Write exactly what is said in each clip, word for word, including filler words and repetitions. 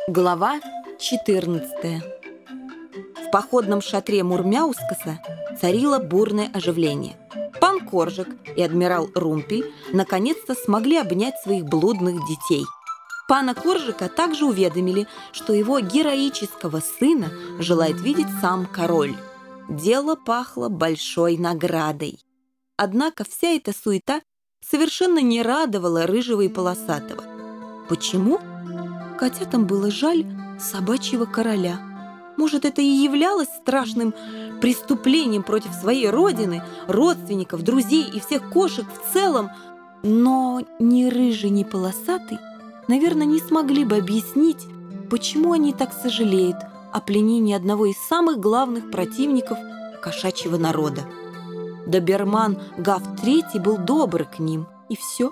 Глава четырнадцатая. В походном шатре Мурмяускаса царило бурное оживление. Пан Коржик и адмирал Румпель наконец-то смогли обнять своих блудных детей. Пана Коржика также уведомили, что его героического сына желает видеть сам король. Дело пахло большой наградой. Однако вся эта суета совершенно не радовала Рыжего и Полосатого. Почему? Котятам было жаль собачьего короля. Может, это и являлось страшным преступлением против своей родины, родственников, друзей и всех кошек в целом. Но ни Рыжий, ни Полосатый, наверное, не смогли бы объяснить, почему они так сожалеют о пленении одного из самых главных противников кошачьего народа. Доберман Гав Третий был добр к ним, и все.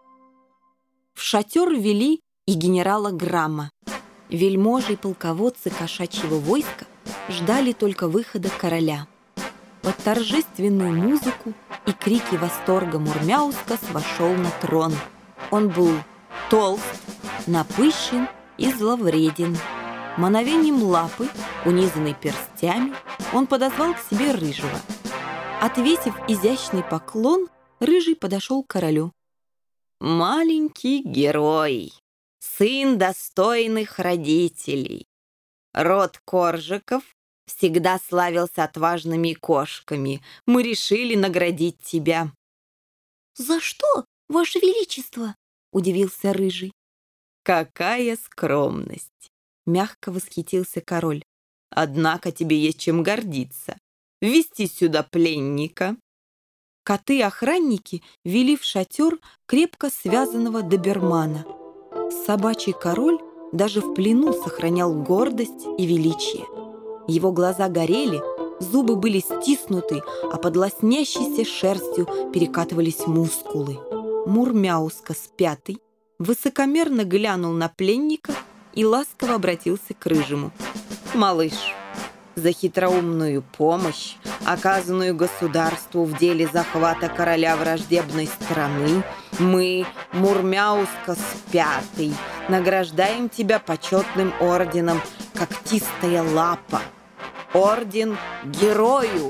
В шатер ввели и генерала Грамма. Вельможи и полководцы кошачьего войска ждали только выхода короля. Под торжественную музыку и крики восторга Мурмяускас вошел на трон. Он был толст, напыщен и зловреден. Мановением лапы, унизанной перстями, он подозвал к себе Рыжего. Отвесив изящный поклон, Рыжий подошел к королю. «Маленький герой, сын достойных родителей. Род Коржиков всегда славился отважными кошками. Мы решили наградить тебя». «За что, Ваше Величество?» — удивился Рыжий. «Какая скромность!» — мягко восхитился король. «Однако тебе есть чем гордиться. Ввести сюда пленника». Коты-охранники вели в шатер крепко связанного добермана. Собачий король даже в плену сохранял гордость и величие. Его глаза горели, зубы были стиснуты, а под лоснящейся шерстью перекатывались мускулы. Мурмяускас Пятый высокомерно глянул на пленника и ласково обратился к Рыжему. «Малыш, за хитроумную помощь, оказанную государству в деле захвата короля враждебной страны, мы, Мурмяускас Пятый, награждаем тебя почетным орденом «Когтистая лапа». Орден Герою!»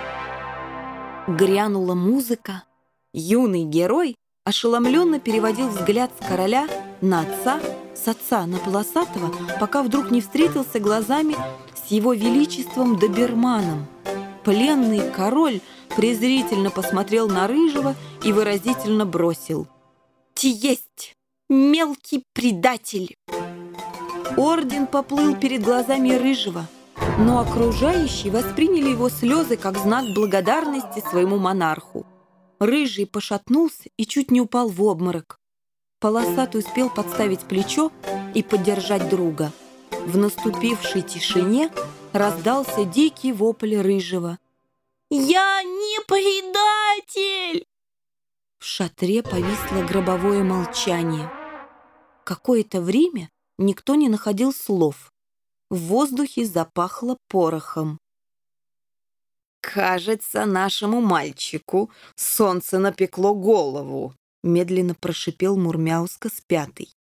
Грянула музыка. Юный герой ошеломленно переводил взгляд с короля на отца, с отца на Полосатого, пока вдруг не встретился глазами с его величеством доберманом. Пленный король презрительно посмотрел на Рыжего и выразительно бросил: «Ти есть мелкий предатель!» Орден поплыл перед глазами Рыжего, но окружающие восприняли его слезы как знак благодарности своему монарху. Рыжий пошатнулся и чуть не упал в обморок. Полосатый успел подставить плечо и поддержать друга. В наступившей тишине раздался дикий вопль Рыжего: «Я не предатель!» В шатре повисло гробовое молчание. Какое-то время никто не находил слов. В воздухе запахло порохом. «Кажется, нашему мальчику солнце напекло голову», медленно прошипел Мурмяускас Пятый.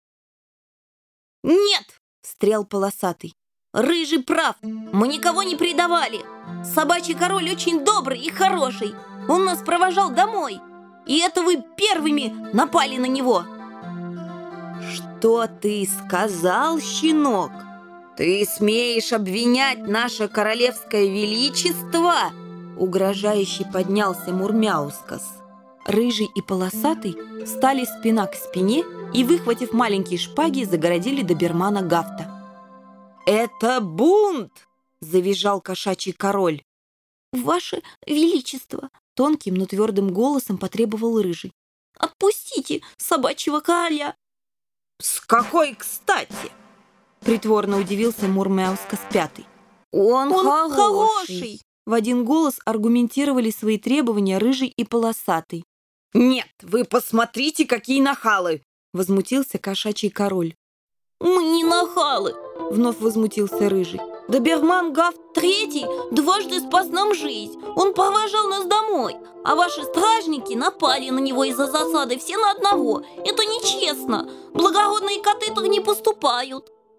«Нет!» — встрял Полосатый. «Рыжий прав! Мы никого не предавали! Собачий король очень добрый и хороший! Он нас провожал домой! И это вы первыми напали на него!» «Что ты сказал, щенок? Ты смеешь обвинять наше королевское величество?» Угрожающе поднялся Мурмяускас. Рыжий и Полосатый встали спина к спине и, выхватив маленькие шпаги, загородили добермана Гафта. «Это бунт!» — завизжал кошачий король. «Ваше Величество!» — тонким, но твердым голосом потребовал Рыжий. «Отпустите собачьего короля!» «С какой кстати?» — притворно удивился Мурмяускас Пятый. «Он, Он хороший!», хороший. В один голос аргументировали свои требования Рыжий и Полосатый. «Нет, вы посмотрите, какие нахалы!» — возмутился кошачий король. «Мы не нахалы!» — вновь возмутился Рыжий. «Доберман Гав Третий дважды спас нам жизнь. Он провожал нас домой, а ваши стражники напали на него из-за засады все на одного. Это нечестно. Благородные коты так не поступают.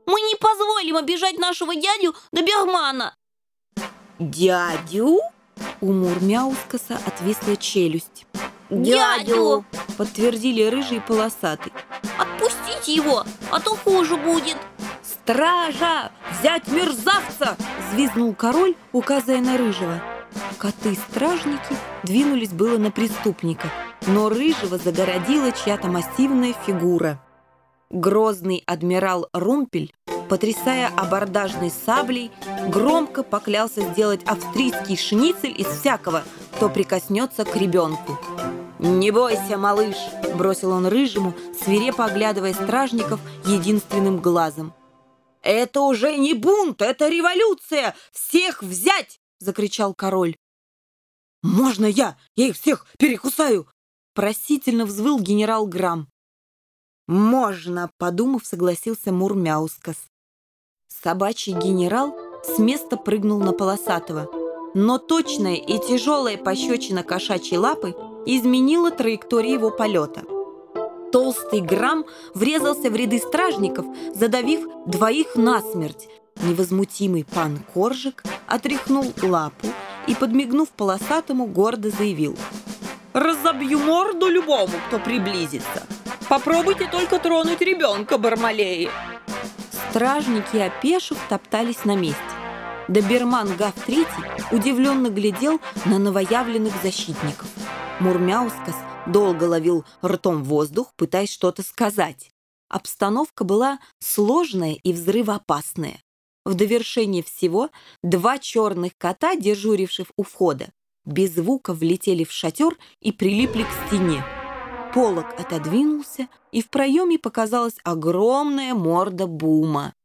Мы не позволим обижать нашего дядю добермана. «Дядю?» У Мурмяускаса отвисла челюсть. Дядю! Подтвердили рыжий и полосатый. Отпустите его, а то хуже будет. «Стража! Взять мерзавца!» Взвизгнул король, указывая на рыжего. Коты-стражники двинулись было на преступника, но рыжего загородила чья-то массивная фигура. Грозный адмирал Румпель, потрясая абордажной саблей, громко поклялся сделать австрийский шницель из всякого, кто прикоснется к ребенку. «Не бойся, малыш!» – бросил он рыжему, свирепо оглядывая стражников единственным глазом. «Это уже не бунт, это революция! Всех взять!» – закричал король. «Можно я? Я их всех перекусаю!» – просительно взвыл генерал Грамм. «Можно!» – подумав, согласился Мурмяускас. Собачий генерал с места прыгнул на полосатого, но точная и тяжелая пощечина кошачьей лапы изменила траекторию его полета. Толстый Грамм врезался в ряды стражников, задавив двоих насмерть. Невозмутимый пан Коржик отряхнул лапу и, подмигнув полосатому, гордо заявил: «Разобью морду любому, кто приблизится. Попробуйте только тронуть ребенка, Бармалеи!» Стражники, опешив, топтались на месте. Доберман Гав Третий удивленно глядел на новоявленных защитников. Мурмяускас долго ловил ртом воздух, пытаясь что-то сказать. Обстановка была сложная и взрывоопасная. В довершение всего два черных кота, дежуривших у входа, без звука влетели в шатер и прилипли к стене. Полог отодвинулся, и в проеме показалась огромная морда Бума.